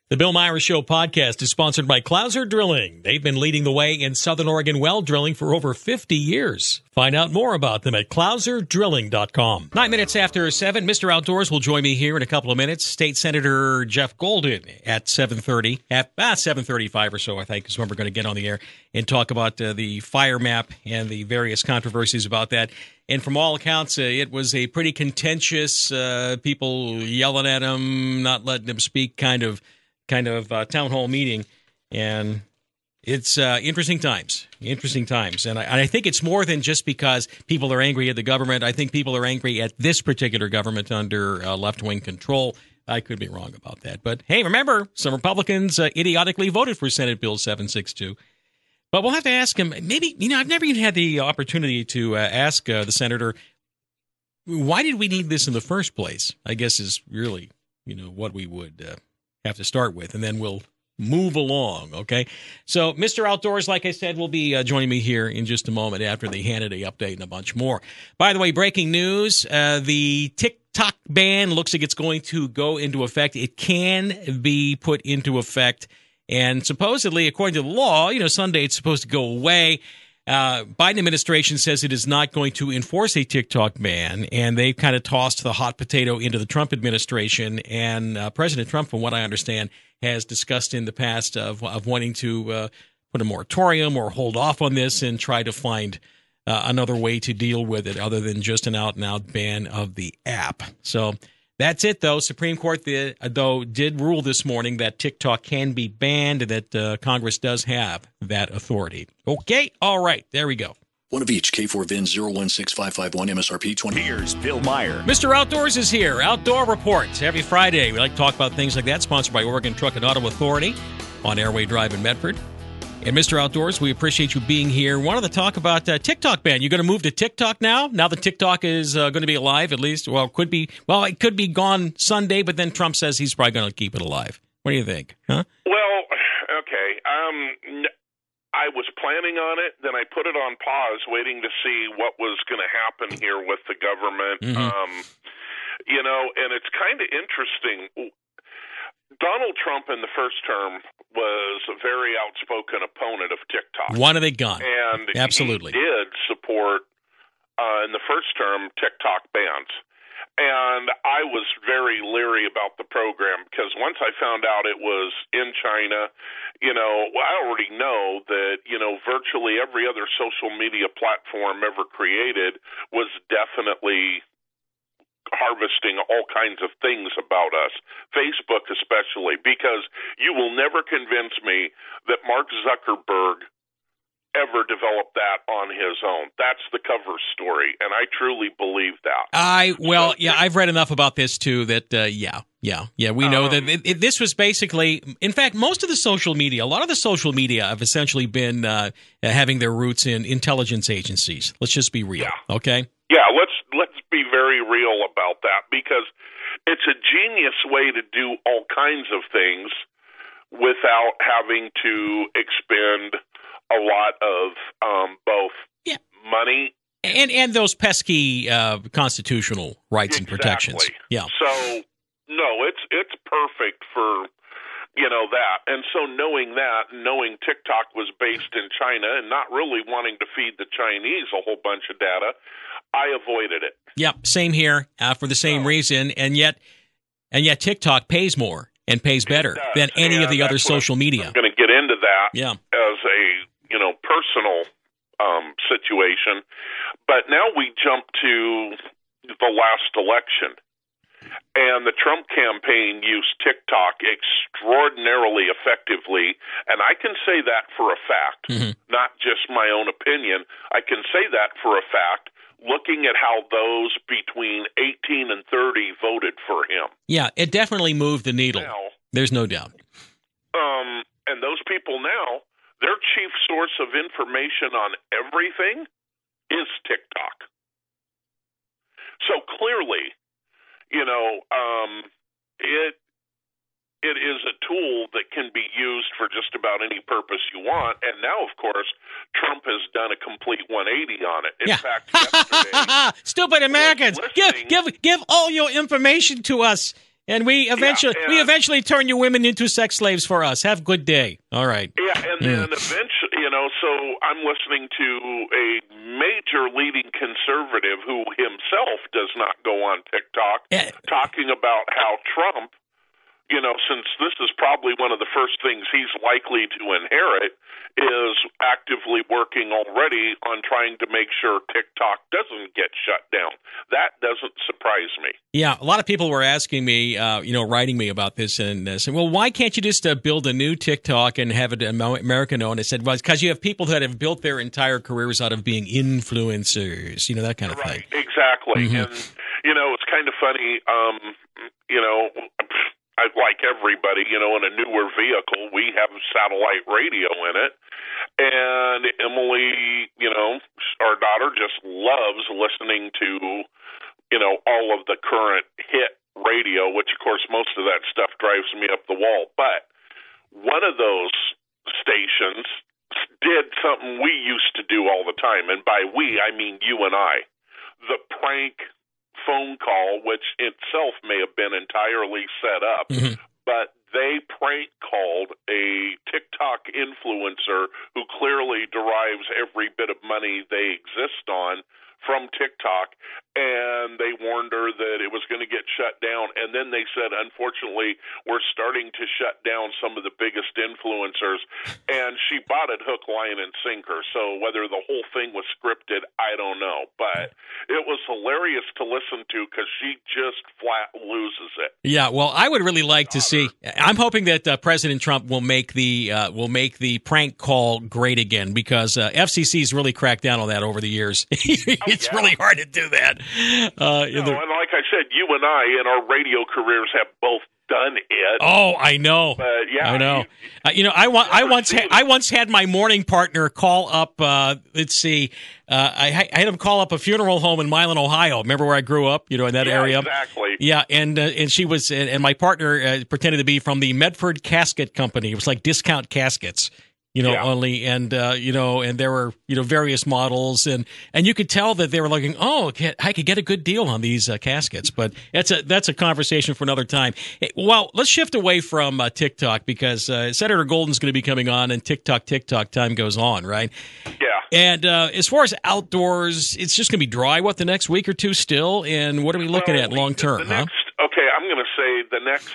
The Bill Myers Show podcast is sponsored by Clouser Drilling. They've been leading the way in Southern Oregon well drilling for over 50 years. Find out more about them at clouserdrilling.com. 9 minutes after 7, Mr. Outdoors will join me here in a couple of minutes. State Senator Jeff Golden at 7:30, at 7:35 or so, I think, is when we're going to get on the air and talk about the fire map and the various controversies about that. And from all accounts, it was a pretty contentious, people yelling at him, not letting him speak kind of town hall meeting, and it's interesting times. And I think it's more than just because people are angry at the government. I think people are angry at this particular government under left-wing control. I could be wrong about that. But, hey, remember, some Republicans idiotically voted for Senate Bill 762. But we'll have to ask him, maybe, I've never even had the opportunity to ask the senator, why did we need this in the first place? I guess is really, what we would have to start with, and then we'll move along, okay? So Mr. Outdoors, like I said, will be joining me here in just a moment after the Hannity update and a bunch more. By the way, breaking news, the TikTok ban looks like it's going to go into effect. It can be put into effect, and supposedly, according to the law, Sunday it's supposed to go away. Biden administration says it is not going to enforce a TikTok ban, and they've kind of tossed the hot potato into the Trump administration. And President Trump, from what I understand, has discussed in the past of wanting to put a moratorium or hold off on this and try to find another way to deal with it other than just an out-and-out ban of the app. So that's it, though. Supreme Court, did rule this morning that TikTok can be banned and that Congress does have that authority. Okay, all right, there we go. One of each, K4VIN 016551, MSRP 20. Here's Bill Meyer. Mr. Outdoors is here. Outdoor Reports every Friday. We like to talk about things like that, sponsored by Oregon Truck and Auto Authority on Airway Drive in Medford. And Mr. Outdoors, we appreciate you being here. Wanted to talk about TikTok ban. You're going to move to TikTok now? Now that TikTok is going to be alive, at least? Well, it could be gone Sunday, but then Trump says he's probably going to keep it alive. What do you think? Huh? Well, okay. I was planning on it, then I put it on pause, waiting to see what was going to happen here with the government. Mm-hmm. And it's kind of interesting. Donald Trump in the first term was a very outspoken opponent of TikTok. One of the gun. And absolutely. He did support, in the first term, TikTok bans. And I was very leery about the program because once I found out it was in China, I already know that, virtually every other social media platform ever created was definitely harvesting all kinds of things about us, Facebook especially, because you will never convince me that Mark Zuckerberg ever developed that on his own. That's the cover story, and I truly believe that. I've read enough about this too that we know that this was basically, in fact, a lot of the social media have essentially been having their roots in intelligence agencies. Let's just be real, okay? Yeah, let's be very real about that, because it's a genius way to do all kinds of things without having to expend a lot of both money and those pesky constitutional rights and protections. Yeah. So no, it's perfect for that. And so knowing TikTok was based in China and not really wanting to feed the Chinese a whole bunch of data, I avoided it. Yep, same here for the same reason, and yet TikTok pays more and pays better than any of the other social media. I'm going to get into that as a personal situation, but now we jump to the last election, and the Trump campaign used TikTok extraordinarily effectively, and I can say that for a fact, not just my own opinion. I can say that for a fact, looking at how those between 18 and 30 voted for him. Yeah, it definitely moved the needle. Now, there's no doubt. And those people now, their chief source of information on everything is TikTok. So clearly, it is a tool that can be used for just about any purpose you want. And now, of course, Trump has done a complete 180 on it. In fact, yesterday, stupid Americans, give all your information to us. And we eventually turn you women into sex slaves for us. Have a good day. All right. Yeah, and then eventually, so I'm listening to a major leading conservative who himself does not go on TikTok, talking about how Trump, since this is probably one of the first things he's likely to inherit, is actively working already on trying to make sure TikTok doesn't get shut down. That doesn't surprise me. Yeah, a lot of people were asking me, writing me about this and saying, well, why can't you just build a new TikTok and have it American-owned? I said, well, it's because you have people that have built their entire careers out of being influencers, that kind of thing. Right, exactly. Mm-hmm. And, it's kind of funny, like everybody, in a newer vehicle, we have satellite radio in it. And Emily, our daughter, just loves listening to, all of the current hit radio, which, of course, most of that stuff drives me up the wall. But one of those stations did something we used to do all the time. And by we, I mean you and I. The prank phone call, which itself may have been entirely set up, but they prank called a TikTok influencer who clearly derives every bit of money they exist on from TikTok, and they warned her that it was going to get shut down. And then they said, unfortunately, we're starting to shut down some of the biggest influencers, and she bought it hook, line, and sinker. So whether the whole thing was scripted, I don't know. But it was hilarious to listen to because she just flat loses it. Yeah, well, I would really like to see. I'm hoping that President Trump will make the prank call great again, because FCC's really cracked down on that over the years. It's really hard to do that. And like I said, you and I in our radio careers have both done it. Oh, I know. But yeah, I know. I once had my morning partner call up. Let's see. I had him call up a funeral home in Milan, Ohio. Remember where I grew up? In that area. Exactly. Yeah, and she was, and my partner pretended to be from the Medford Casket Company. It was like discount caskets. Only, and and there were, various models, and you could tell that they were looking, I could get a good deal on these caskets, but that's a conversation for another time. Well, let's shift away from TikTok, because Senator Golden's going to be coming on, and TikTok time goes on, right? Yeah. And as far as outdoors, it's just going to be dry, the next week or two still, and what are we looking at long term, huh? Okay, I'm going to say the next,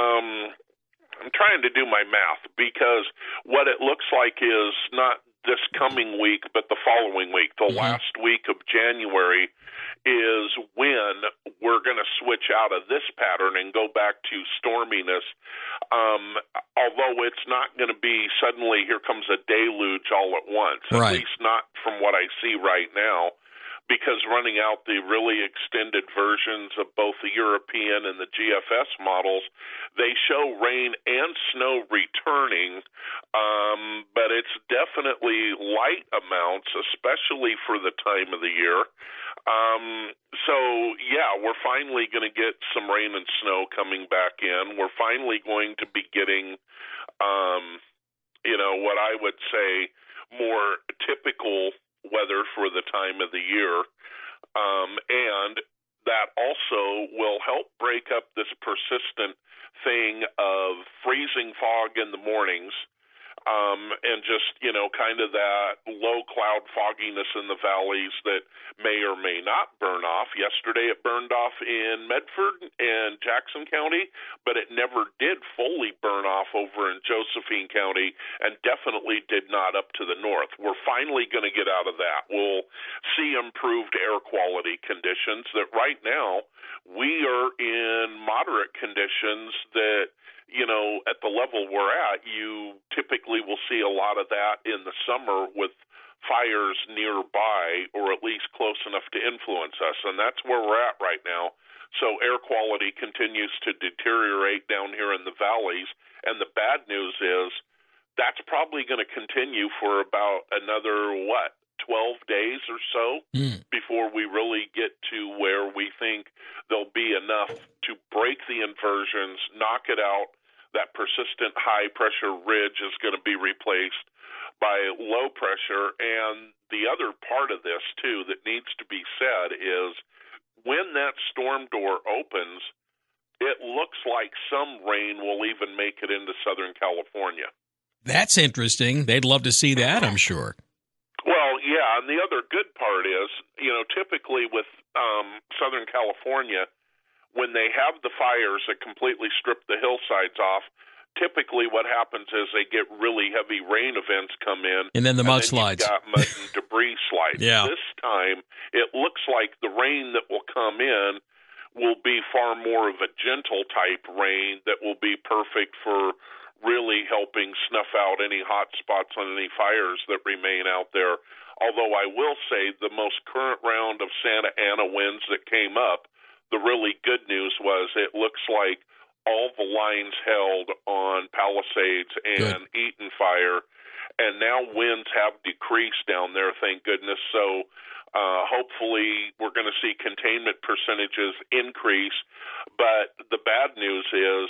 I'm trying to do my math, because what it looks like is not this coming week, but the following week. The last week of January is when we're going to switch out of this pattern and go back to storminess. Although it's not going to be suddenly here comes a deluge all at once, at least not from what I see right now. Because running out the really extended versions of both the European and the GFS models, they show rain and snow returning, but it's definitely light amounts, especially for the time of the year. We're finally going to get some rain and snow coming back in. We're finally going to be getting, what I would say more typical weather for the time of the year, and that also will help break up this persistent thing of freezing fog in the mornings, and just, kind of that low cloud fogginess in the valleys that may or may not burn off. Yesterday it burned off in Medford and Jackson County, but it never did fully burn off over in Josephine County, and definitely did not up to the north. We're finally going to get out of that. We'll see improved air quality conditions that right now we are in moderate conditions that, at the level we're at, you typically will see a lot of that in the summer with fires nearby, or at least close enough to influence us, and that's where we're at right now. So air quality continues to deteriorate down here in the valleys, and the bad news is that's probably going to continue for about another, 12 days or so before we really get to where we think there'll be enough to break the inversions, knock it out. That persistent high-pressure ridge is going to be replaced by low pressure. And the other part of this, too, that needs to be said is when that storm door opens, it looks like some rain will even make it into Southern California. That's interesting. They'd love to see that, I'm sure. Well, yeah, and the other good part is, typically with Southern California, when they have the fires that completely strip the hillsides off, typically what happens is they get really heavy rain events come in. And then the mudslides. You've got mud and debris slides. Yeah. This time, it looks like the rain that will come in will be far more of a gentle type rain that will be perfect for really helping snuff out any hot spots on any fires that remain out there. Although I will say the most current round of Santa Ana winds that came up, the really good news was it looks like all the lines held on Palisades and Eaton Fire, and now winds have decreased down there, thank goodness. So hopefully we're going to see containment percentages increase. But the bad news is,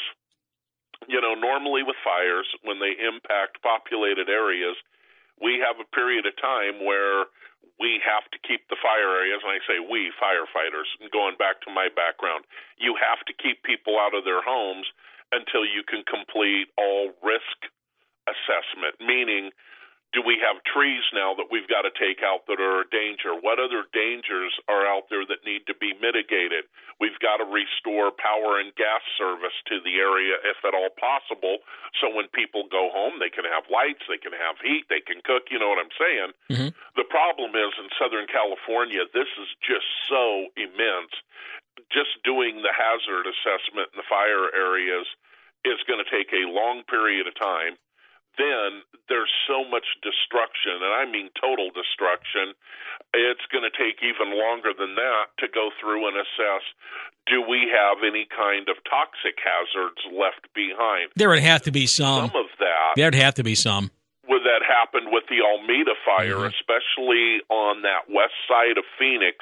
normally with fires, when they impact populated areas, we have a period of time where we have to keep the fire areas, and I say we, firefighters, going back to my background, you have to keep people out of their homes until you can complete all risk assessment, meaning, do we have trees now that we've got to take out that are a danger? What other dangers are out there that need to be mitigated? We've got to restore power and gas service to the area if at all possible, so when people go home, they can have lights, they can have heat, they can cook, you know what I'm saying? Mm-hmm. The problem is in Southern California, this is just so immense. Just doing the hazard assessment in the fire areas is going to take a long period of time. Then there's so much destruction, and I mean total destruction, it's going to take even longer than that to go through and assess, do we have any kind of toxic hazards left behind? There would have to be some. Some of that. There'd have to be some. That happened with the Alameda fire, especially on that west side of Phoenix.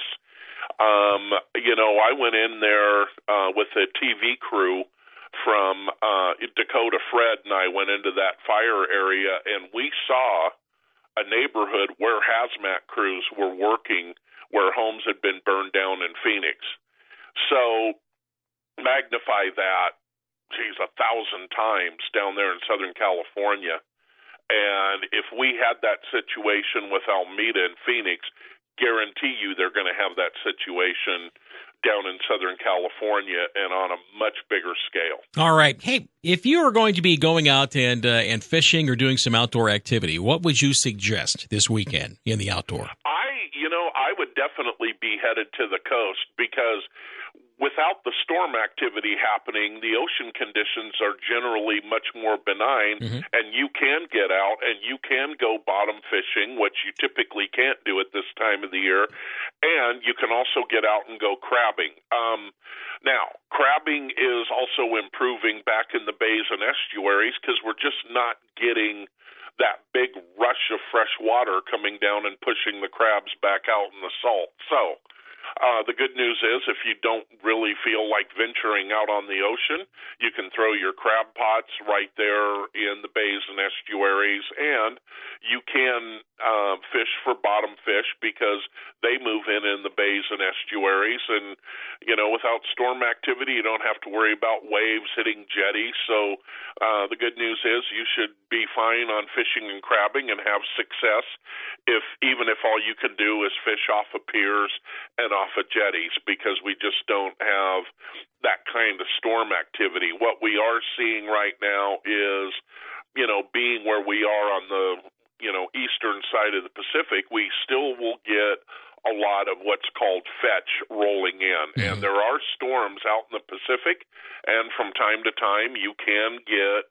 I went in there with a TV crew from Dakota. Fred and I went into that fire area, and we saw a neighborhood where hazmat crews were working, where homes had been burned down in Phoenix. So magnify that, 1,000 times down there in Southern California. And if we had that situation with Alameda and Phoenix, guarantee you they're going to have that situation down in Southern California and on a much bigger scale. All right. Hey, if you are going to be going out and fishing or doing some outdoor activity, what would you suggest this weekend in the outdoor? I would definitely be headed to the coast, because without the storm activity happening, the ocean conditions are generally much more benign, and you can get out and you can go bottom fishing, which you typically can't do at this time of the year, and you can also get out and go crabbing. Now, crabbing is also improving back in the bays and estuaries because we're just not getting that big rush of fresh water coming down and pushing the crabs back out in the salt. So the good news is, if you don't really feel like venturing out on the ocean, you can throw your crab pots right there in the bays and estuaries, and you can fish for bottom fish because they move in the bays and estuaries. And, without storm activity, you don't have to worry about waves hitting jetties. So the good news is you should be fine on fishing and crabbing and have success even if all you can do is fish off of piers and off of jetties, because we just don't have that kind of storm activity. What we are seeing right now is, being where we are on the, eastern side of the Pacific, we still will get a lot of what's called fetch rolling in. And there are storms out in the Pacific, and from time to time you can get,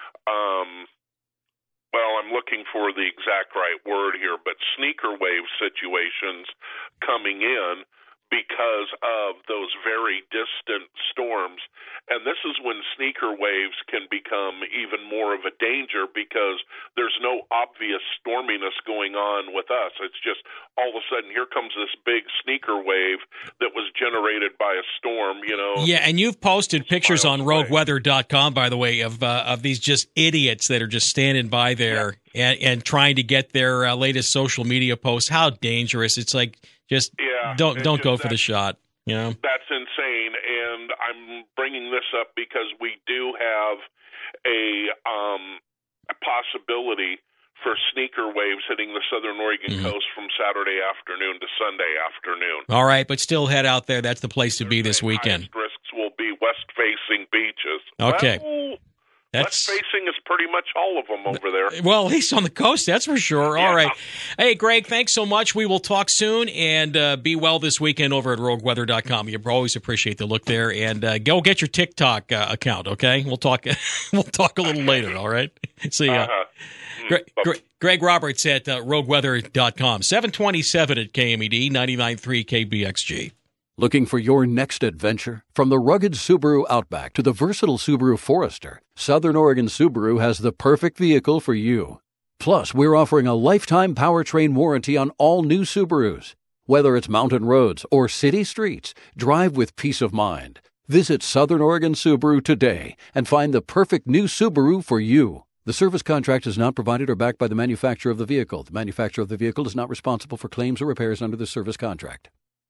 I'm looking for the exact right word here, but sneaker wave situations coming in because of those very distant storms. And this is when sneaker waves can become even more of a danger, because there's no obvious storminess going on with us. It's just all of a sudden here comes this big sneaker wave that was generated by a storm, Yeah, and you've posted pictures on rogueweather.com, by the way, of these just idiots that are just standing by there and trying to get their latest social media posts. How dangerous. It's like, don't go for the shot. That's insane. And I I'm bringing this up because we do have a possibility for sneaker waves hitting the southern Oregon coast from Saturday afternoon to Sunday afternoon. All right, but still head out there. That's the place to be this weekend. Highest risks will be west-facing beaches. Okay. Well, west-facing is pretty much all of them over there. Well, at least on the coast, that's for sure. Yeah. All right. Hey, Greg, thanks so much. We will talk soon, and be well this weekend over at rogueweather.com. You always appreciate the look there, and go get your TikTok account, okay? We'll talk We'll talk a little later, all right? See ya. Greg Roberts at rogueweather.com. 727 at KMED, 99.3 KBXG. Looking for your next adventure? From the rugged Subaru Outback to the versatile Subaru Forester, Southern Oregon Subaru has the perfect vehicle for you. Plus, we're offering a lifetime powertrain warranty on all new Subarus. Whether it's mountain roads or city streets, drive with peace of mind. Visit Southern Oregon Subaru today and find the perfect new Subaru for you. The service contract is not provided or backed by the manufacturer of the vehicle. The manufacturer of the vehicle is not responsible for claims or repairs under the service contract.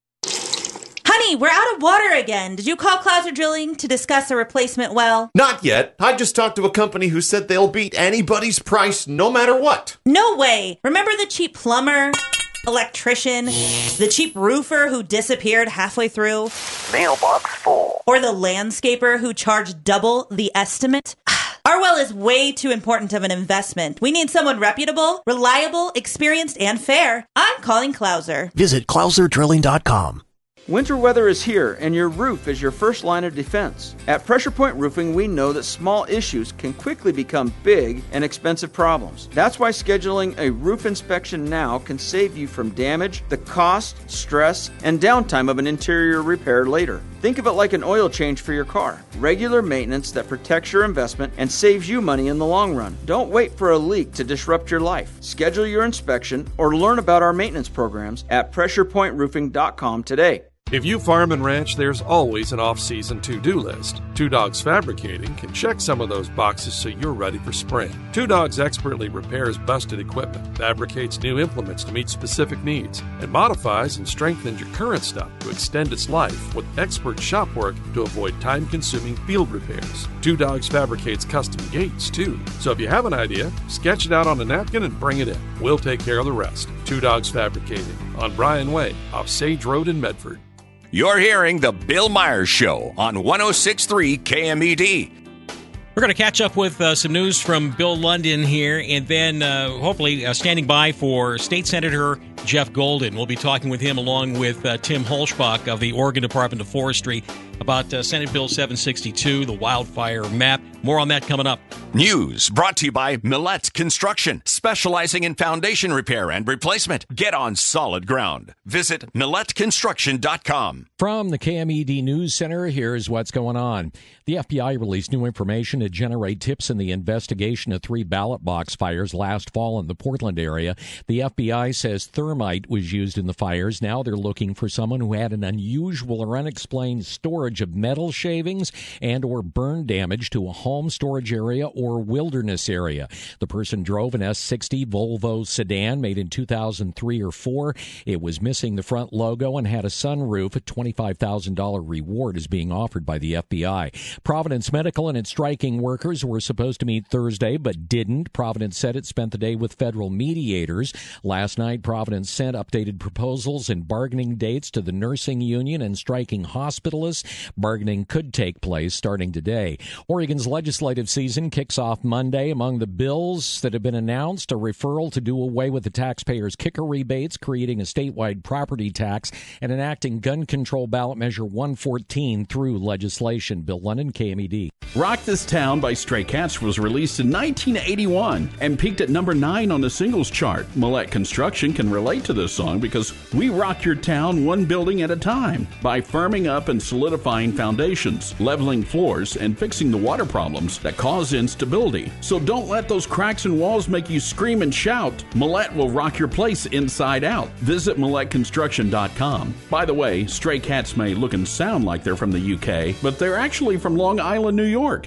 Honey, we're out of water again. Did you call Clouser Drilling to discuss a replacement well? Not yet. I just talked to a company who said they'll beat anybody's price no matter what. No way. Remember the cheap plumber, electrician, the cheap roofer who disappeared halfway through? Mailbox full. Or the landscaper who charged double the estimate? Our well is way too important of an investment. We need someone reputable, reliable, experienced, and fair. I'm calling Clouser. Visit ClouserDrilling.com. Winter weather is here, and your roof is your first line of defense. At Pressure Point Roofing, we know that small issues can quickly become big and expensive problems. That's why scheduling a roof inspection now can save you from damage, the cost, stress, and downtime of an interior repair later. Think of it like an oil change for your car. Regular maintenance that protects your investment and saves you money in the long run. Don't wait for a leak to disrupt your life. Schedule your inspection or learn about our maintenance programs at PressurePointRoofing.com today. If you farm and ranch, there's always an off-season to-do list. Two Dogs Fabricating can check some of those boxes so you're ready for spring. Two Dogs expertly repairs busted equipment, fabricates new implements to meet specific needs, and modifies and strengthens your current stuff to extend its life with expert shop work to avoid time-consuming field repairs. Two Dogs fabricates custom gates, too. So if you have an idea, sketch it out on a napkin and bring it in. We'll take care of the rest. Two Dogs Fabricating on Bryan Way off Sage Road in Medford. You're hearing The Bill Myers Show on 106.3 KMED. We're going to catch up with some news from Bill London here, and then hopefully standing by for State Senator Jeff Golden. We'll be talking with him along with Tim Holschbach of the Oregon Department of Forestry about Senate Bill 762, the wildfire map. More on that coming up. News brought to you by Millette Construction, specializing in foundation repair and replacement. Get on solid ground. Visit MilletteConstruction.com. From the KMED News Center, here's what's going on. The FBI released new information to generate tips in the investigation of 3 ballot box fires last fall in the Portland area. The FBI says thermite was used in the fires. Now they're looking for someone who had an unusual or unexplained storage of metal shavings and or burn damage to a home storage area or wilderness area. The person drove an S60 Volvo sedan made in 2003 or 4. It was missing the front logo and had a sunroof. A $25,000 reward is being offered by the FBI. Providence Medical and its striking workers were supposed to meet Thursday but didn't. Providence said it spent the day with federal mediators. Last night, Providence sent updated proposals and bargaining dates to the nursing union and striking hospitalists. Bargaining could take place starting today. Oregon's legislative season kicks off Monday. Among the bills that have been announced, a referral to do away with the taxpayers' kicker rebates, creating a statewide property tax, and enacting gun control ballot measure 114 through legislation. Bill London, KMED. Rock This Town by Stray Cats was released in 1981 and peaked at number 9 on the singles chart. Millette Construction can relate to this song because we rock your town one building at a time by firming up and solidifying foundations, leveling floors, and fixing the water problems that cause instability. So don't let those cracks in walls make you scream and shout. Millette will rock your place inside out. Visit MilletteConstruction.com. By the way, Stray Cats may look and sound like they're from the UK, but they're actually from Long Island, New York.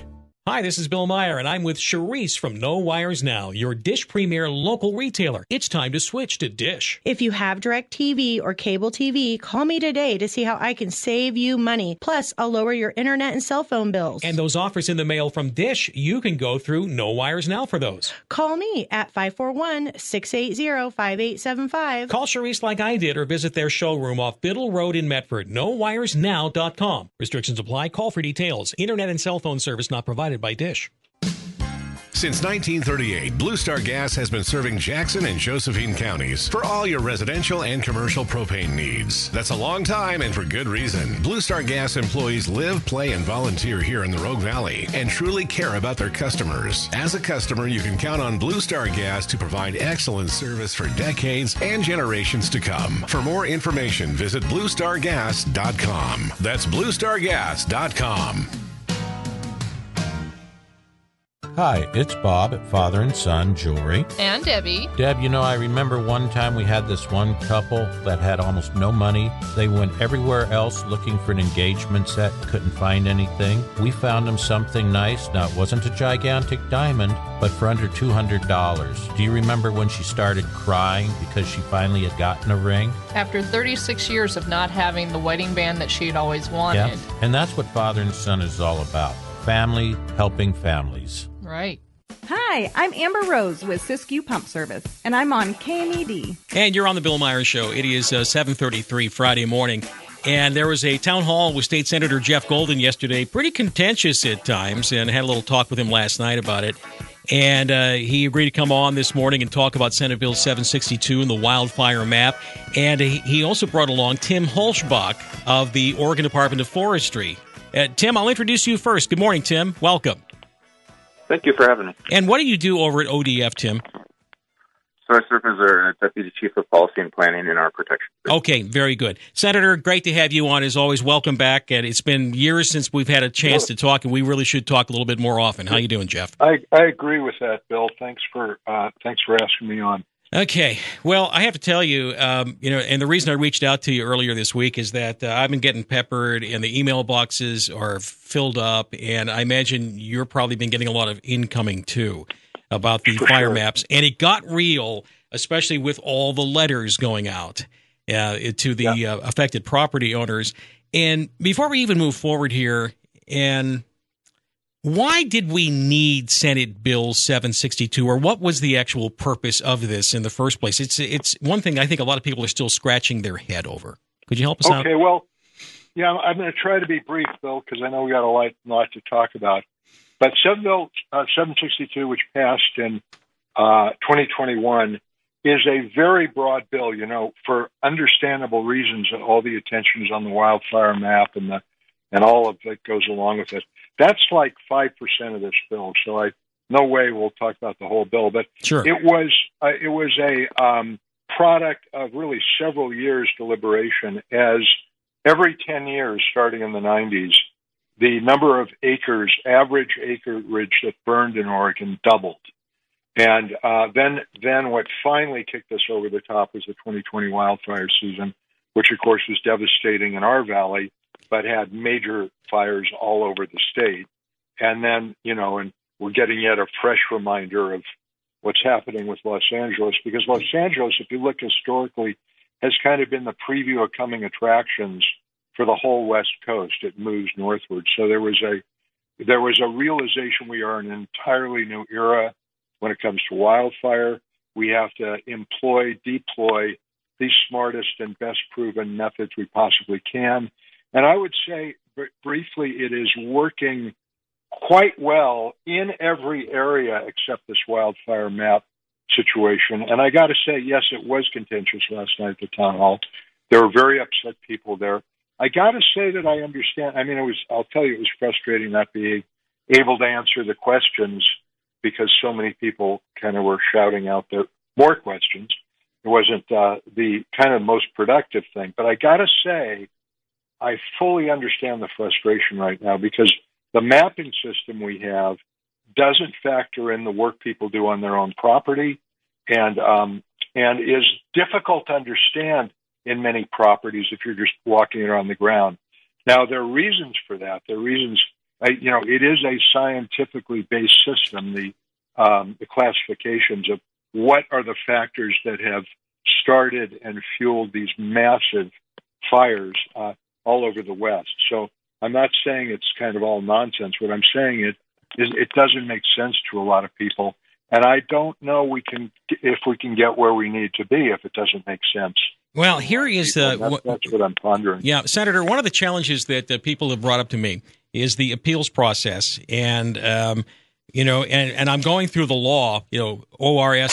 Hi, this is Bill Meyer, and I'm with Charisse from No Wires Now, your Dish Premier local retailer. It's time to switch to Dish. If you have DirecTV or cable TV, call me today to see how I can save you money. Plus, I'll lower your internet and cell phone bills. And those offers in the mail from Dish, you can go through No Wires Now for those. Call me at 541-680-5875. Call Charisse like I did or visit their showroom off Biddle Road in Medford. NoWiresNow.com. Restrictions apply. Call for details. Internet and cell phone service not provided by Dish. Since 1938, Blue Star Gas has been serving Jackson and Josephine counties for all your residential and commercial propane needs. That's a long time and for good reason. Blue Star Gas employees live, play, and volunteer here in the Rogue Valley and truly care about their customers. As a customer, you can count on Blue Star Gas to provide excellent service for decades and generations to come. For more information, visit BlueStarGas.com. That's BlueStarGas.com. Hi, it's Bob at Father and Son Jewelry. And Debbie. Deb, I remember one time we had this one couple that had almost no money. They went everywhere else looking for an engagement set, couldn't find anything. We found them something nice. Now, it wasn't a gigantic diamond, but for under $200. Do you remember when she started crying because she finally had gotten a ring? After 36 years of not having the wedding band that she'd always wanted. Yeah, and that's what Father and Son is all about. Family helping families. Right. Hi, I'm Amber Rose with Siskiyou Pump Service, and I'm on KMED. And you're on the Bill Myers Show. It is 7:33 Friday morning. And there was a town hall with State Senator Jeff Golden yesterday, pretty contentious at times, and had a little talk with him last night about it. And he agreed to come on this morning and talk about Senate Bill 762 and the wildfire map. And he also brought along Tim Hulshbach of the Oregon Department of Forestry. Tim, I'll introduce you first. Good morning, Tim. Welcome. Thank you for having me. And what do you do over at ODF, Tim? So I serve as our Deputy Chief of Policy and Planning in our protection. Okay, very good. Senator, great to have you on. As always, welcome back. And it's been years since we've had a chance to talk, and we really should talk a little bit more often. How you doing, Jeff? I agree with that, Bill. Thanks for asking me on. Okay. Well, I have to tell you, and the reason I reached out to you earlier this week is that I've been getting peppered and the email boxes are filled up, and I imagine you're probably been getting a lot of incoming too about the fire maps. And it got real, especially with all the letters going out to the affected property owners. And before we even move forward here, and why did we need Senate Bill 762, or what was the actual purpose of this in the first place? It's one thing I think a lot of people are still scratching their head over. Could you help us out? Okay, well, yeah, I'm going to try to be brief, Bill, because I know we got a lot to talk about. But Senate Bill 762, which passed in 2021, is a very broad bill, for understandable reasons. All the attention is on the wildfire map and all of that goes along with it. That's like 5% of this bill, so no way we'll talk about the whole bill. But sure. It was a product of really several years' deliberation. As every 10 years, starting in the 90s, the number of average acreage that burned in Oregon doubled. And then what finally kicked us over the top was the 2020 wildfire season, which of course was devastating in our valley, but had major fires all over the state. And then, and we're getting yet a fresh reminder of what's happening with Los Angeles, because Los Angeles, if you look historically, has kind of been the preview of coming attractions for the whole West Coast. It moves northward. So there was a realization we are in an entirely new era when it comes to wildfire. We have to deploy the smartest and best proven methods we possibly can. And I would say, briefly, it is working quite well in every area except this wildfire map situation. And I got to say, yes, it was contentious last night at the town hall. There were very upset people there. I got to say that I understand. I mean, I'll tell you, it was frustrating not being able to answer the questions because so many people kind of were shouting out there more questions. It wasn't the kind of most productive thing. But I got to say, I fully understand the frustration right now because the mapping system we have doesn't factor in the work people do on their own property and is difficult to understand in many properties if you're just walking around the ground. Now, there are reasons for that. There are reasons it is a scientifically based system. The classifications of what are the factors that have started and fueled these massive fires all over the West. So I'm not saying it's kind of all nonsense. What I'm saying is it doesn't make sense to a lot of people, and I don't know if we can get where we need to be if it doesn't make sense. Well, here is that's what I'm pondering. Yeah, Senator, one of the challenges that people have brought up to me is the appeals process, and and I'm going through the law, ORS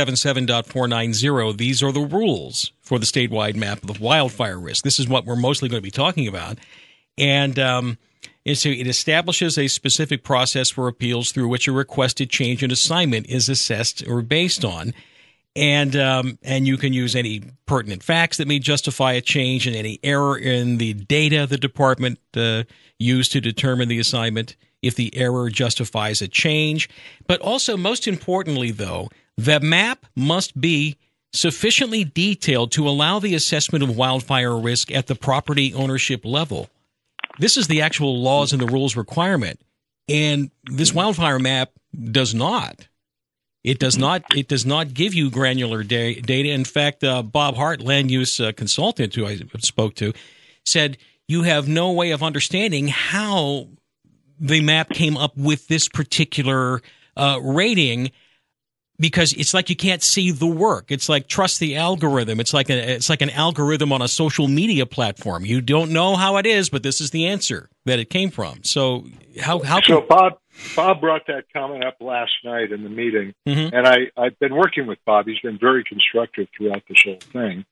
477.490. These are the rules for the statewide map of the wildfire risk. This is what we're mostly going to be talking about, and so it establishes a specific process for appeals through which a requested change in assignment is assessed or based on. And you can use any pertinent facts that may justify a change and any error in the data the department used to determine the assignment if the error justifies a change. But also, most importantly, though, the map must be sufficiently detailed to allow the assessment of wildfire risk at the property ownership level. This is the actual laws and the rules requirement, and this wildfire map does not. It does not give you granular data. In fact, Bob Hart, land use consultant who I spoke to, said you have no way of understanding how the map came up with this particular rating, because it's like you can't see the work. It's like trust the algorithm. It's like an algorithm on a social media platform. You don't know how it is, but this is the answer that it came from. So So Bob brought that comment up last night in the meeting, and I've been working with Bob. He's been very constructive throughout this whole thing,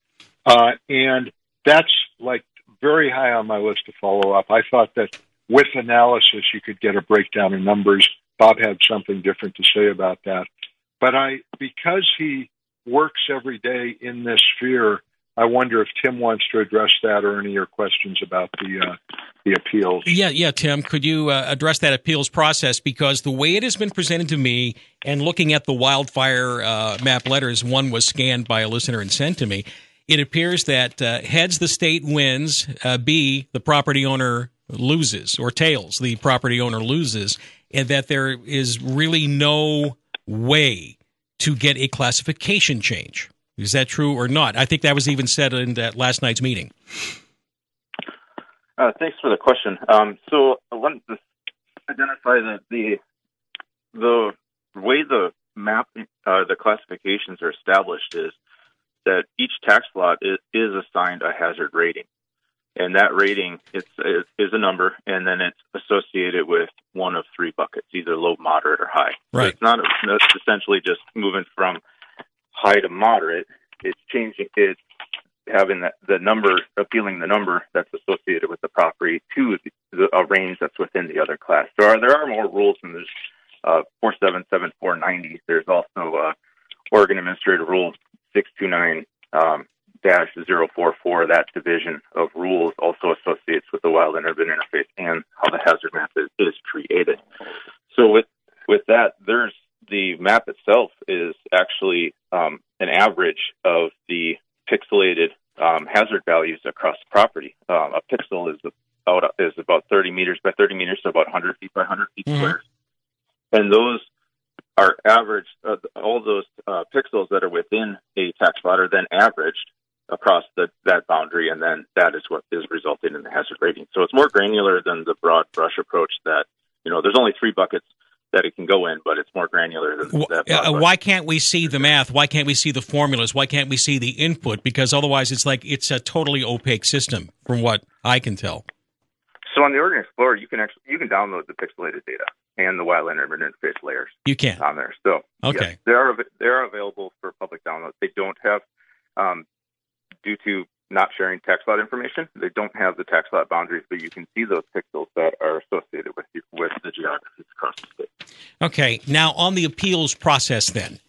and that's like very high on my list to follow up. I thought that with analysis you could get a breakdown in numbers. Bob had something different to say about that. But because he works every day in this sphere, I wonder if Tim wants to address that or any of your questions about the appeals. Yeah, Tim, could you address that appeals process? Because the way it has been presented to me, and looking at the wildfire map letters, one was scanned by a listener and sent to me, it appears that heads, the state wins, B, the property owner loses, or tails, the property owner loses, and that there is really no way to get a classification change. Is that true or not? I think that was even said in that last night's meeting. Thanks for the question. So I wanted to identify that the way the map, the classifications are established is that each tax lot is assigned a hazard rating. And that rating is a number, and then it's associated with one of three buckets, either low, moderate, or high. Right. So it's essentially just moving from high to moderate. It's changing. It's having the number, appealing the number that's associated with the property to a range that's within the other class. There are more rules in this 477, 490. There's also Oregon Administrative Rule 629. -044, that division of rules also associates with the wildland urban interface and how the hazard map is created. So with that, there's the map itself is actually an average of the pixelated hazard values across the property. A pixel is about 30 meters by 30 meters, so about 100 feet by 100 feet squares. And those are averaged, all those pixels that are within a tax lot are then averaged across that boundary, and then that is what is resulting in the hazard rating. So it's more granular than the broad brush approach that, there's only three buckets that it can go in, but it's more granular than that. Why can't we see the math? Why can't we see the formulas? Why can't we see the input? Because otherwise it's a totally opaque system from what I can tell. So on the Oregon Explorer, you can download the pixelated data and the wildland urban interface layers. You can on there. So okay, yes, they're available for public download. They don't have, due to not sharing tax lot information, they don't have the tax lot boundaries, but you can see those pixels that are associated with the geographies across the state. Okay, now on the appeals process, then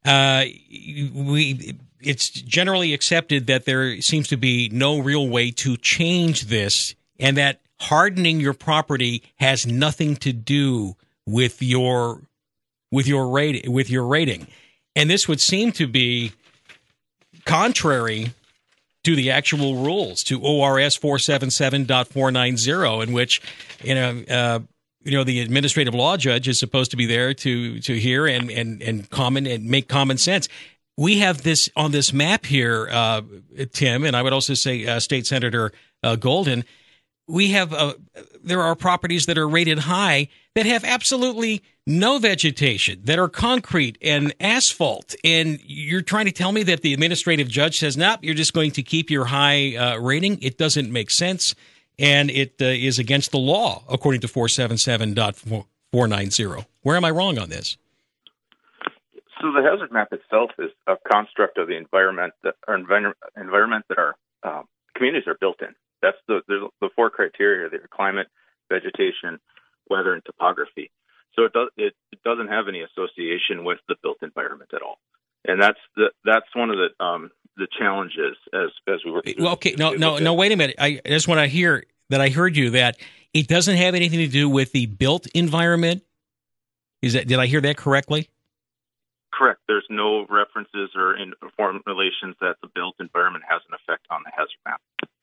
it's generally accepted that there seems to be no real way to change this, and that hardening your property has nothing to do with your rating, and this would seem to be contrary to the actual rules, to ORS 477.490, in which the administrative law judge is supposed to be there to hear and make common sense. We have this on this map here, Tim, and I would also say State Senator Golden. We have there are properties that are rated high that have absolutely no vegetation, that are concrete and asphalt. And you're trying to tell me that the administrative judge says, nope, you're just going to keep your high rating? It doesn't make sense. And it is against the law, according to 477.490. Where am I wrong on this? So the hazard map itself is a construct of the environment that our communities are built in. That's the four criteria: there: climate, vegetation, weather, and topography. So it doesn't have any association with the built environment at all, and that's one of the challenges as we work. Well, okay, no, wait a minute. I just want to hear that I heard you that it doesn't have anything to do with the built environment. Did I hear that correctly? Correct. There's no references or formulations that the built environment has an effect on the hazard map.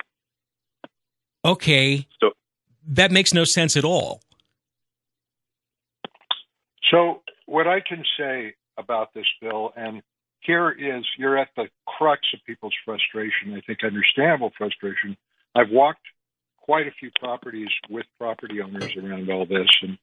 Okay, so that makes no sense at all. So what I can say about this bill, and here is, you're at the crux of people's frustration, I think understandable frustration. I've walked quite a few properties with property owners around all this, and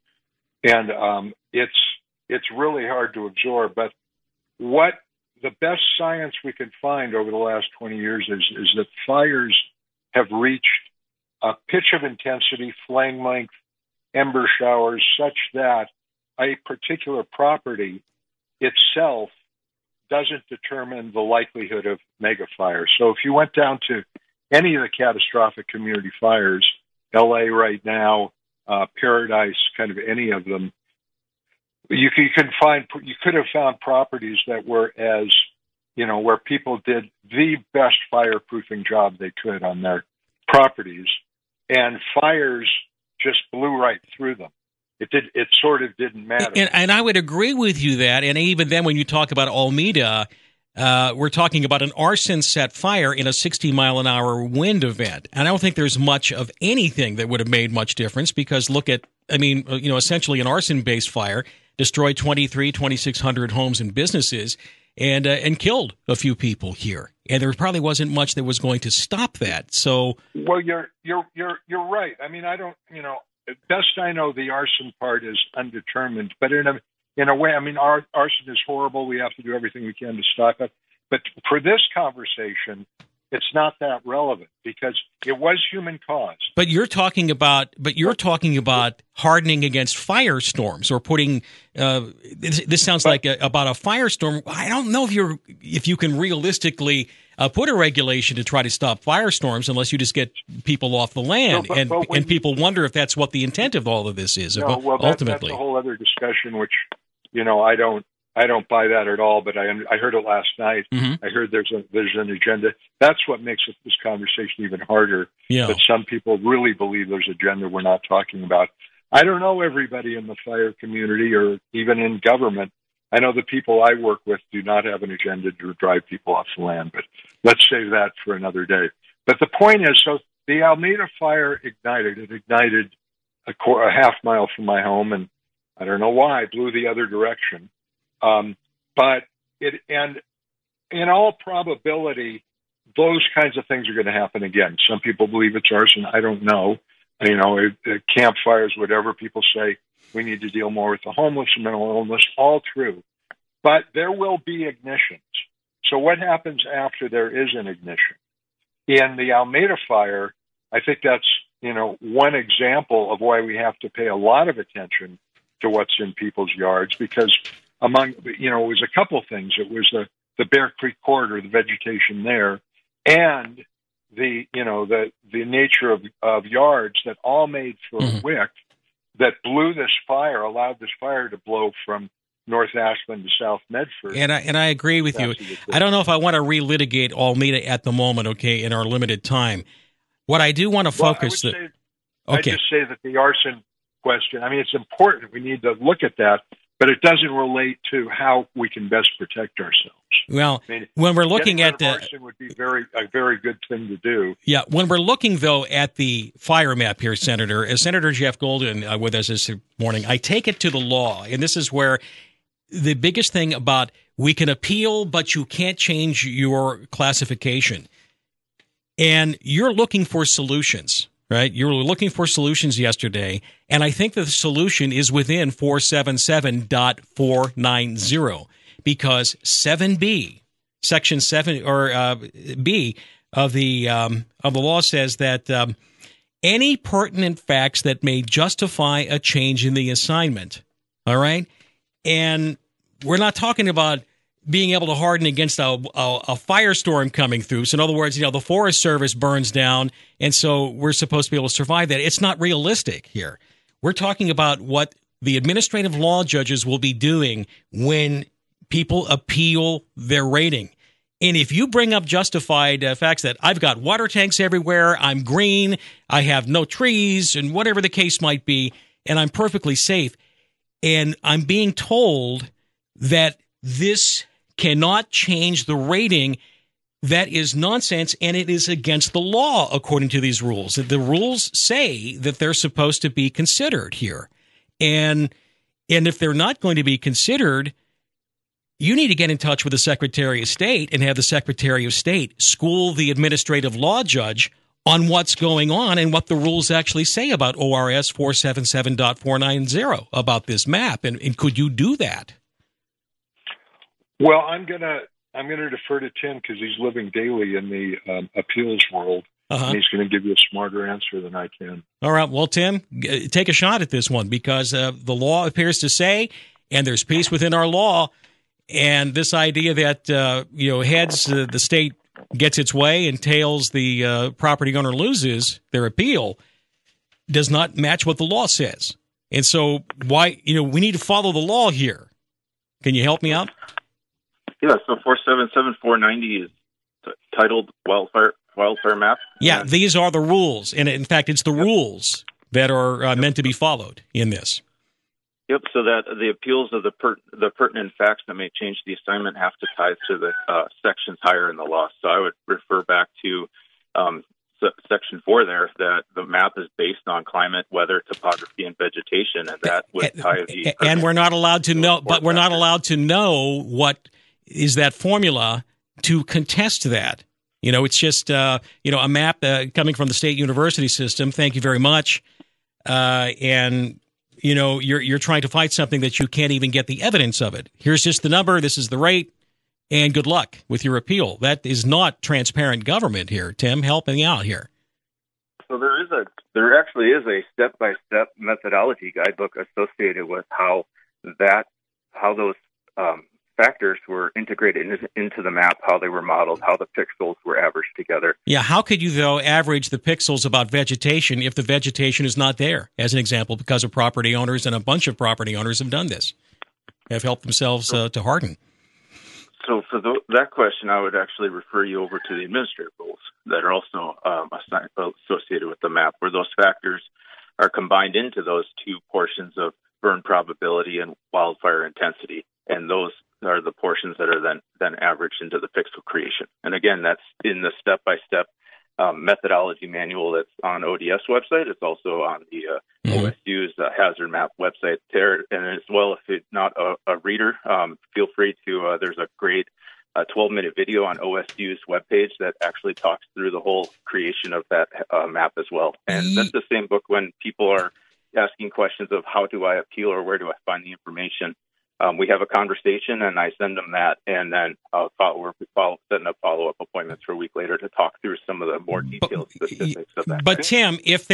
it's really hard to absorb. But what the best science we can find over the last 20 years is that fires have reached a pitch of intensity, flame length, ember showers, such that a particular property itself doesn't determine the likelihood of mega fires. So if you went down to any of the catastrophic community fires, LA right now, Paradise, kind of any of them, you could have found properties that were where people did the best fireproofing job they could on their properties, and fires just blew right through them. It sort of didn't matter. And I would agree with you that. And even then, when you talk about Alameda, we're talking about an arson set fire in a 60-mile-an-hour wind event. And I don't think there's much of anything that would have made much difference, because essentially an arson-based fire destroyed 2,600 homes and businesses and killed a few people here. And there probably wasn't much that was going to stop that. So, well, you're right. I mean, I don't, best I know, the arson part is undetermined. But in a way, I mean, arson is horrible. We have to do everything we can to stop it. But for this conversation, it's not that relevant because it was human caused. But you're talking about hardening against firestorms, or putting. This sounds like about a firestorm. I don't know if you can realistically put a regulation to try to stop firestorms unless you just get people off the land, and people wonder if that's what the intent of all of this is. Ultimately, that's a whole other discussion, which I don't buy that at all. But I heard it last night. Mm-hmm. I heard there's an agenda. That's what makes this conversation even harder. Yeah. But some people really believe there's an agenda we're not talking about. I don't know everybody in the fire community or even in government. I know the people I work with do not have an agenda to drive people off the land, but let's save that for another day. But the point is, so the Alameda fire ignited. It ignited a half mile from my home, and I don't know why, blew the other direction. But and in all probability, those kinds of things are going to happen again. Some people believe it's arson. I don't know. Campfires, whatever people say, we need to deal more with the homeless and mental illness, all true. But there will be ignitions. So what happens after there is an ignition? In the Alameda fire, I think that's, one example of why we have to pay a lot of attention to what's in people's yards, because it was a couple of things. It was the Bear Creek corridor, the vegetation there, and the nature of yards that all made for a wick that blew this fire, allowed this fire to blow from North Ashland to South Medford. And I agree with you. I don't know if I want to relitigate Alameda at the moment, okay, in our limited time. What I do want to focus... I just say that the arson question, I mean, it's important. We need to look at that. but it doesn't relate to how we can best protect ourselves. Well, when we're looking at the arson would be a very good thing to do. Yeah, when we're looking though at the fire map here, Senator, as Senator Jeff Golden with us this morning, I take it to the law, and this is where the biggest thing about we can appeal, but you can't change your classification, and you're looking for solutions. Right? You were looking for solutions yesterday, and I think the solution is within 477.490 because 7B, Section 7 or B of the law says that any pertinent facts that may justify a change in the assignment. All right, and we're not talking about being able to harden against a firestorm coming through. So in other words, the Forest Service burns down, and so we're supposed to be able to survive that. It's not realistic here. We're talking about what the administrative law judges will be doing when people appeal their rating. And if you bring up justified facts that I've got water tanks everywhere, I'm green, I have no trees, and whatever the case might be, and I'm perfectly safe, and I'm being told that this cannot change the rating, that is nonsense, and it is against the law according to these rules. The rules say that they're supposed to be considered here. And if they're not going to be considered, you need to get in touch with the Secretary of State and have the Secretary of State school the administrative law judge on what's going on and what the rules actually say about ORS 477.490 about this map. And could you do that? Well, I'm gonna defer to Tim because he's living daily in the appeals world, and he's going to give you a smarter answer than I can. All right, well, Tim, take a shot at this one because the law appears to say, and there's peace within our law, and this idea that heads the state gets its way and tails the property owner loses their appeal does not match what the law says, and so why we need to follow the law here. Can you help me out? Yeah, so 477.490 is titled Wildfire Map. Yeah, these are the rules. And in fact, it's the rules that are meant to be followed in this. Yep, so that the appeals of the pertinent facts that may change the assignment have to tie to the sections higher in the law. So I would refer back to Section 4 there, that the map is based on climate, weather, topography, and vegetation, and that would tie the... And we're not allowed to know, but we're not allowed to know what is that formula to contest that. It's just, a map coming from the state university system. Thank you very much. And, you're trying to fight something that you can't even get the evidence of it. Here's just the number. This is the rate. And good luck with your appeal. That is not transparent government here. Tim, help me out here. So there actually is a step-by-step methodology guidebook associated with how those factors were integrated into the map, how they were modeled, how the pixels were averaged together. Yeah, how could you, though, average the pixels about vegetation if the vegetation is not there, as an example, because of property owners, and a bunch of property owners have done this, have helped themselves to harden? So for that question, I would actually refer you over to the administrative rules that are also associated with the map, where those factors are combined into those two portions of burn probability and wildfire intensity, and those are the portions that are then averaged into the pixel creation. And again, that's in the step-by-step methodology manual that's on ODS website. It's also on the OSU's hazard map website there. And as well, if you're not a reader, feel free to, there's a great 12-minute video on OSU's webpage that actually talks through the whole creation of that map as well. And that's the same book when people are asking questions of how do I appeal or where do I find the information. We have a conversation, and I send them that, and then we're setting up follow-up appointments for a week later to talk through some of the more detailed specifics of that. But, Tim, if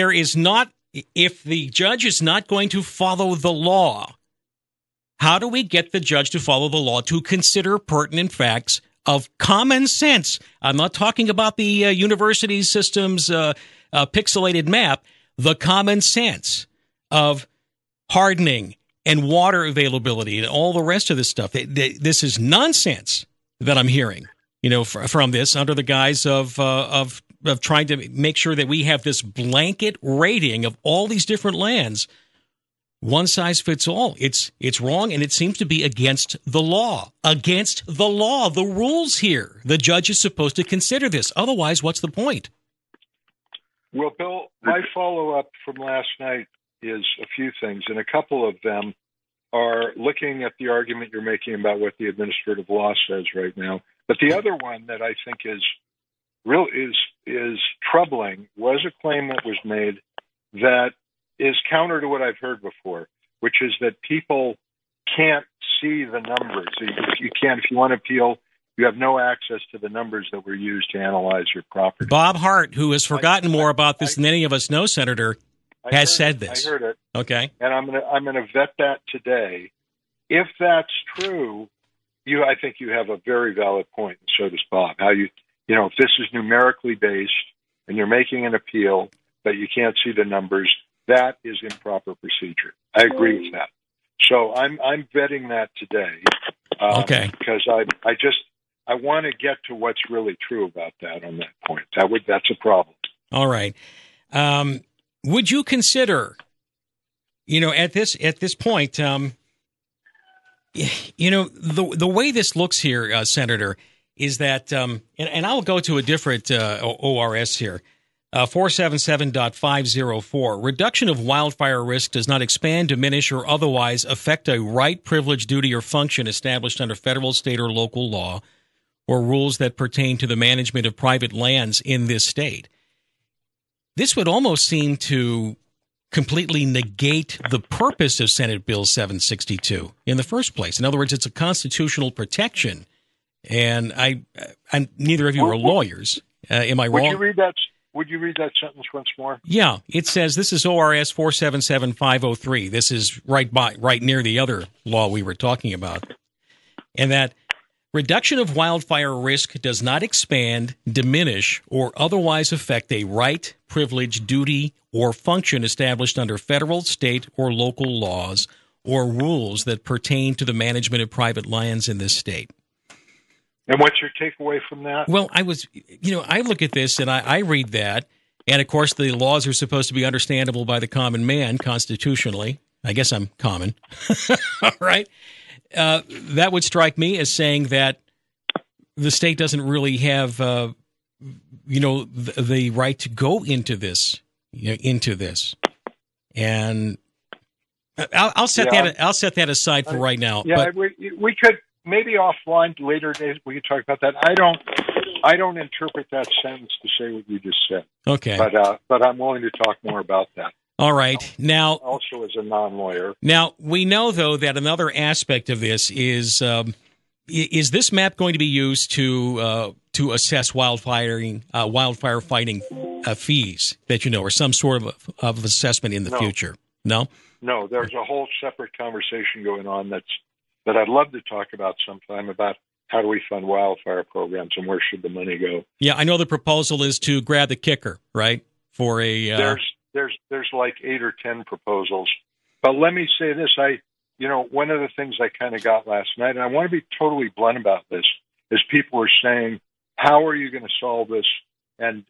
the judge is not going to follow the law, how do we get the judge to follow the law to consider pertinent facts of common sense? I'm not talking about the university system's pixelated map, the common sense of hardening and water availability and all the rest of this stuff. This is nonsense that I'm hearing, from this under the guise of trying to make sure that we have this blanket rating of all these different lands one size fits all. It's wrong, and it seems to be against the law. Against the law, the rules here. The judge is supposed to consider this. Otherwise, what's the point? Well, Bill, my follow-up from last night is a few things, and a couple of them are looking at the argument you're making about what the administrative law says right now. But the other one that I think is troubling was a claim that was made that is counter to what I've heard before, which is that people can't see the numbers. You can't, if you want to appeal, you have no access to the numbers that were used to analyze your property. Bob Hart, who has forgotten more about this than any of us know, Senator, has said this. I heard it. Okay. And I'm gonna vet that today. If that's true, I think you have a very valid point, and so does Bob. How if this is numerically based and you're making an appeal but you can't see the numbers, that is improper procedure. I agree with that. So I'm vetting that today. Okay. Because I want to get to what's really true about that on that point. That's a problem. All right. Would you consider, at this point, the way this looks here, Senator, is that, and I'll go to a different ORS here, 477.504. Reduction of wildfire risk does not expand, diminish, or otherwise affect a right, privilege, duty, or function established under federal, state, or local law or rules that pertain to the management of private lands in this state. This would almost seem to completely negate the purpose of Senate Bill 762 in the first place. In other words, it's a constitutional protection, and neither of you are lawyers. Am I wrong? Would you read that sentence once more? Yeah, it says this is ORS 477.503. This is right near the other law we were talking about, and that reduction of wildfire risk does not expand, diminish, or otherwise affect a right, privilege, duty, or function established under federal, state, or local laws or rules that pertain to the management of private lands in this state. And what's your takeaway from that? Well, I look at this and I read that, and of course the laws are supposed to be understandable by the common man constitutionally. I guess I'm common. All right. That would strike me as saying that the state doesn't really have, the right to go into this, and I'll set that aside for right now. Yeah, but we could maybe offline later days we could talk about that. I don't interpret that sentence to say what you just said. Okay, but I'm willing to talk more about that. All right. Now, also as a non-lawyer. Now, we know, though, that another aspect of this is this map going to be used to assess wildfire fighting fees that or some sort of assessment in the future? No? No, there's a whole separate conversation going on that I'd love to talk about sometime about how do we fund wildfire programs and where should the money go. Yeah, I know the proposal is to grab the kicker, right, for a... There's like 8 or 10 proposals. But let me say this. One of the things I kind of got last night, and I want to be totally blunt about this, is people are saying, how are you going to solve this? And,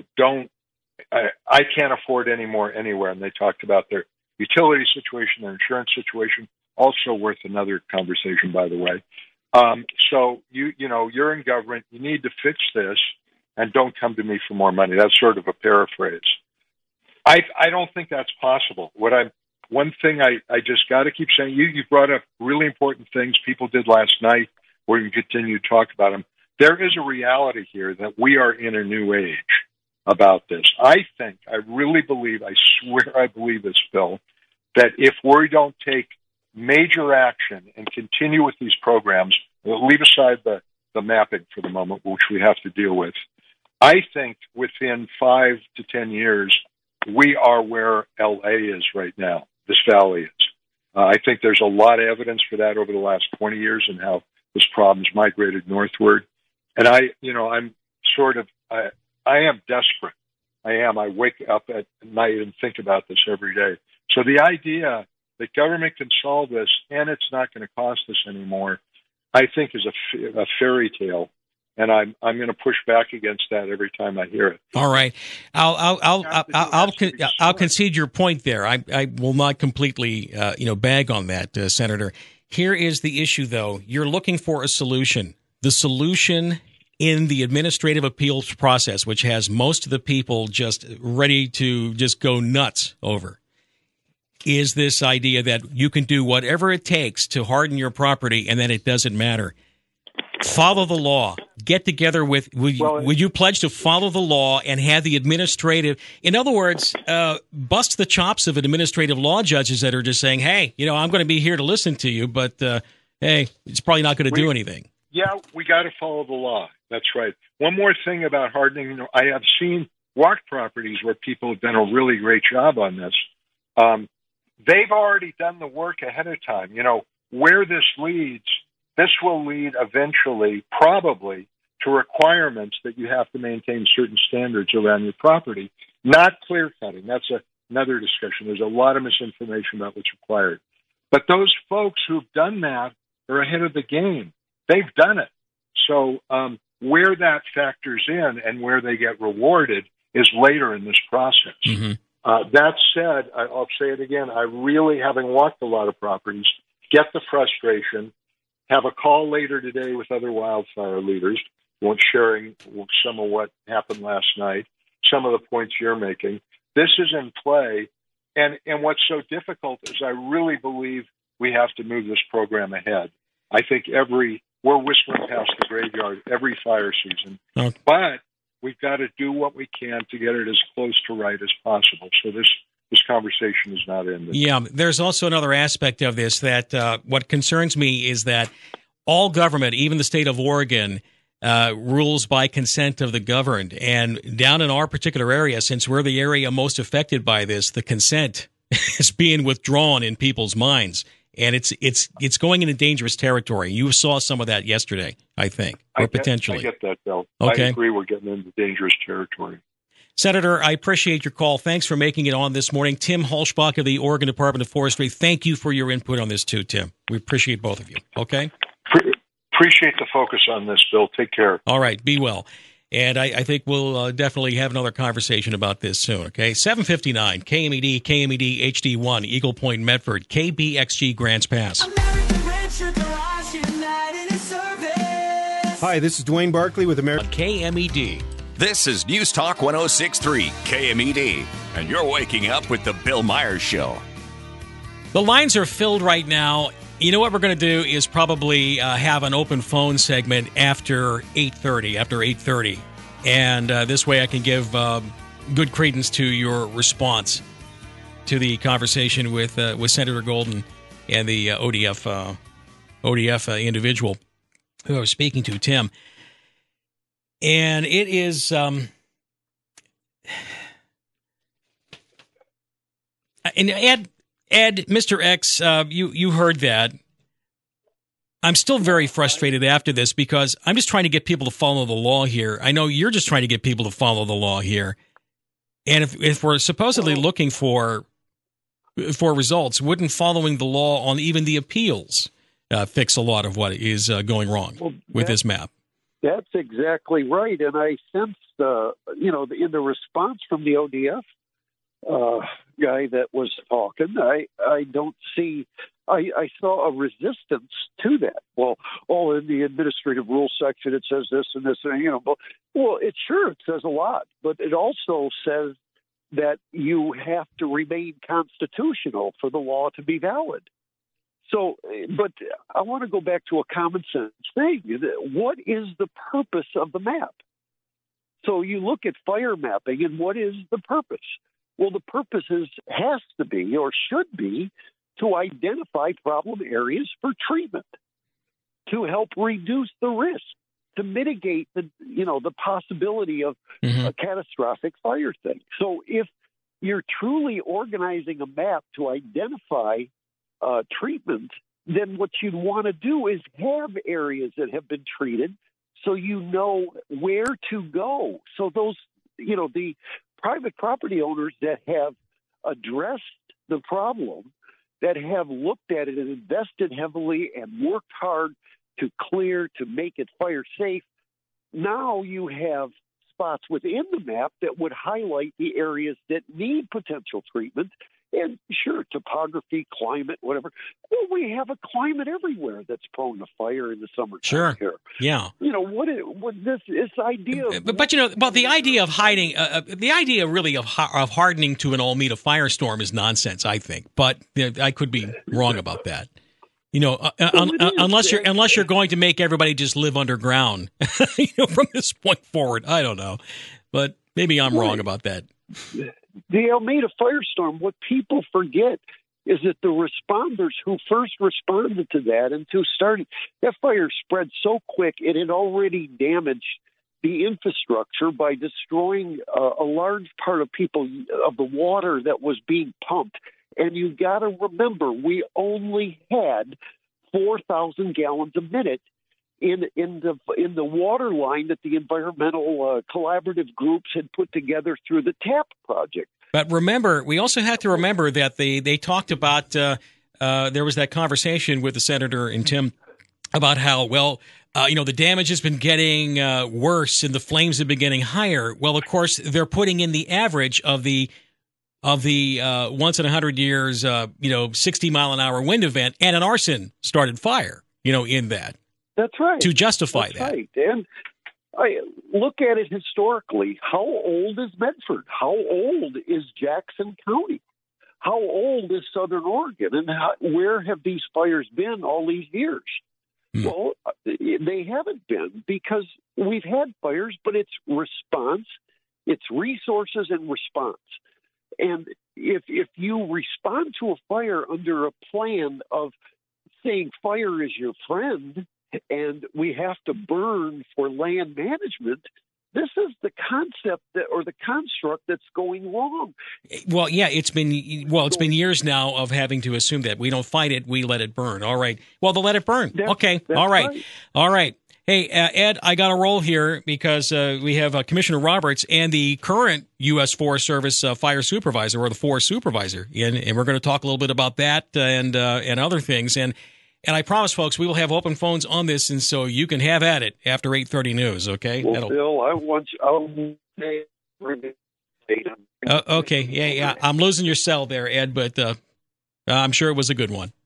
I can't afford any more anywhere. And they talked about their utility situation, their insurance situation, also worth another conversation, by the way. So you're in government. You need to fix this, and don't come to me for more money. That's sort of a paraphrase. I don't think that's possible. One thing I just got to keep saying, you brought up really important things people did last night where you continue to talk about them. There is a reality here that we are in a new age about this. I really believe, I swear I believe this, Bill, that if we don't take major action and continue with these programs, we'll leave aside the mapping for the moment, which we have to deal with. I think within 5 to 10 years, we are where LA is right now. This valley is. I think there's a lot of evidence for that over the last 20 years and how this problem's migrated northward. And I am desperate. I wake up at night and think about this every day. So the idea that government can solve this and it's not going to cost us anymore, I think is a fairy tale. And I'm going to push back against that every time I hear it. All right, I'll concede your point there. I will not completely bag on that, Senator. Here is the issue, though. You're looking for a solution. The solution in the administrative appeals process, which has most of the people just ready to just go nuts over, is this idea that you can do whatever it takes to harden your property and then it doesn't matter. Follow the law. Get together with. Would you pledge to follow the law and have the administrative? In other words, bust the chops of administrative law judges that are just saying, "Hey, I'm going to be here to listen to you, but hey, it's probably not going to do anything." Yeah, we got to follow the law. That's right. One more thing about hardening. I have seen walk properties where people have done a really great job on this. They've already done the work ahead of time. Where this leads. This will lead eventually, probably, to requirements that you have to maintain certain standards around your property, not clear cutting. That's another discussion. There's a lot of misinformation about what's required. But those folks who've done that are ahead of the game. They've done it. So where that factors in and where they get rewarded is later in this process. Mm-hmm. That said, I'll say it again, I really, having walked a lot of properties, get the frustration. Have a call later today with other wildfire leaders, sharing some of what happened last night, some of the points you're making. This is in play, and what's so difficult is I really believe we have to move this program ahead. I think we're whistling past the graveyard every fire season, but we've got to do what we can to get it as close to right as possible. So this conversation is not ended. Yeah, there's also another aspect of this that what concerns me is that all government, even the state of Oregon, rules by consent of the governed. And down in our particular area, since we're the area most affected by this, the consent is being withdrawn in people's minds. And it's going into dangerous territory. You saw some of that yesterday, I think, or potentially. I get that, Bill. Okay. I agree we're getting into dangerous territory. Senator, I appreciate your call. Thanks for making it on this morning. Tim Hulshbach of the Oregon Department of Forestry, thank you for your input on this too, Tim. We appreciate both of you. Okay? Appreciate the focus on this, Bill. Take care. All right. Be well. And I think we'll definitely have another conversation about this soon, okay? 759, KMED, HD1, Eagle Point, Medford, KBXG, Grants Pass. Hi, this is Dwayne Barkley with American KMED. This is News Talk 106.3 KMED, and you're waking up with the Bill Myers Show. The lines are filled right now. You know what we're going to do is probably have an open phone segment after 8:30. And this way I can give good credence to your response to the conversation with Senator Golden and the ODF individual who I was speaking to, Tim. And it is and Ed, Mr. X, you heard that. I'm still very frustrated after this because I'm just trying to get people to follow the law here. I know you're just trying to get people to follow the law here. And if we're supposedly looking for results, wouldn't following the law on even the appeals fix a lot of what is going wrong with this map? That's exactly right. And I sensed, in the response from the ODF guy that was talking, I don't see, I saw a resistance to that. Well, in the administrative rules section, it says this and this, and, well, it says a lot, but it also says that you have to remain constitutional for the law to be valid. So, but I want to go back to a common sense thing. What is the purpose of the map? So you look at fire mapping, and what is the purpose? Well, the purpose has to be or should be to identify problem areas for treatment, to help reduce the risk, to mitigate the possibility of a catastrophic fire thing. So if you're truly organizing a map to identify treatment, then what you'd want to do is have areas that have been treated so you know where to go. So those, the private property owners that have addressed the problem, that have looked at it and invested heavily and worked hard to clear, to make it fire safe, now you have spots within the map that would highlight the areas that need potential treatment. And sure, topography, climate, whatever. Well, we have a climate everywhere that's prone to fire in the summertime. Sure. Here. Yeah. You know what this idea of, but you know, well, the idea of hiding, the idea really of hardening to an Olmeda firestorm is nonsense, I think. But I could be wrong about that. You know, unless you're going to make everybody just live underground, you know, from this point forward. I don't know, but maybe I'm wrong about that. The Olmeda firestorm, what people forget is that the responders who first responded to that and who started, that fire spread so quick it had already damaged the infrastructure by destroying a large part of the water that was being pumped. And you got to remember, we only had 4,000 gallons a minute in the water line that the environmental collaborative groups had put together through the TAP project. But remember, we also have to remember that they talked about there was that conversation with the senator and Tim about how, you know, the damage has been getting worse and the flames have been getting higher. Well, of course, they're putting in the average of the once in 100 years, 60-mile-an-hour wind event and an arson started fire, you know, in that. That's right. To justify that. Right. And I look at it historically. How old is Medford? How old is Jackson County? How old is Southern Oregon? And where have these fires been all these years? Well, they haven't been because we've had fires, but it's response, it's resources and response. And if you respond to a fire under a plan of saying fire is your friend, and we have to burn for land management, this is the concept or the construct that's going wrong. Well, yeah, it's been years now of having to assume that we don't fight it, we let it burn. All right. Well, they'll let it burn. Okay. All right. All right. Hey, Ed, I got a roll here because we have Commissioner Roberts and the current U.S. Forest Service fire supervisor or the forest supervisor, and we're going to talk a little bit about that and other things. And I promise, folks, we will have open phones on this, and so you can have at it after 8:30 news, okay? Well, Bill, okay, yeah. I'm losing your cell there, Ed, but I'm sure it was a good one.